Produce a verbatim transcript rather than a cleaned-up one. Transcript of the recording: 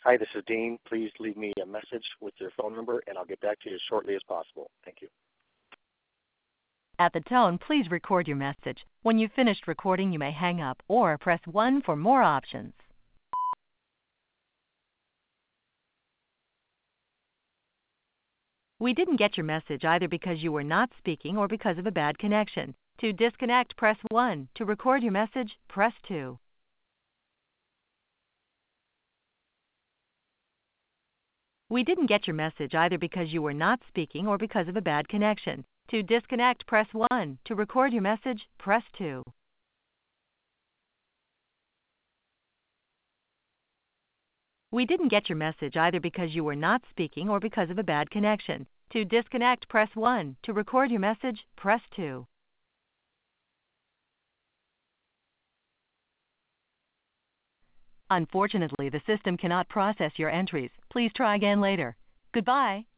Hi, this is Dean. Please leave me a message with your phone number, and I'll get back to you as shortly as possible. Thank you. At the tone, please record your message. When you've finished recording, you may hang up or press one for more options. We didn't get your message either because you were not speaking or because of a bad connection. To disconnect, press one. To record your message, press two. We didn't get your message either because you were not speaking or because of a bad connection. To disconnect, press one. To record your message, press two. We didn't get your message either because you were not speaking or because of a bad connection. To disconnect, press one. To record your message, press two. Unfortunately, the system cannot process your entries. Please try again later. Goodbye.